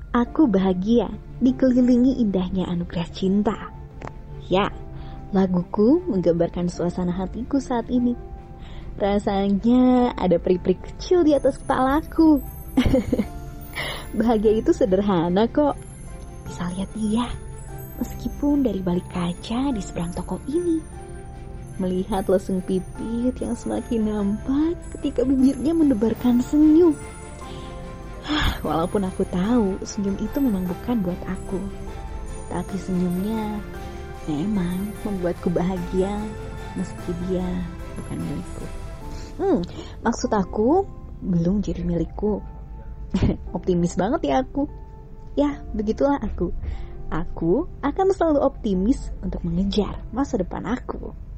Aku bahagia dikelilingi indahnya anugerah cinta. Ya, laguku menggambarkan suasana hatiku saat ini. Rasanya ada peri-peri kecil di atas kepalaku. Bahagia itu sederhana kok. Bisa lihat dia, meskipun dari balik kaca di seberang toko ini. Melihat lesung pipit yang semakin nampak ketika bibirnya menebarkan senyum. Walaupun aku tahu senyum itu memang bukan buat aku, tapi senyumnya memang membuatku bahagia meski dia bukan milikku. Maksud aku belum jadi milikku. Optimis banget ya aku. Ya, begitulah aku. Aku akan selalu optimis untuk mengejar masa depan aku.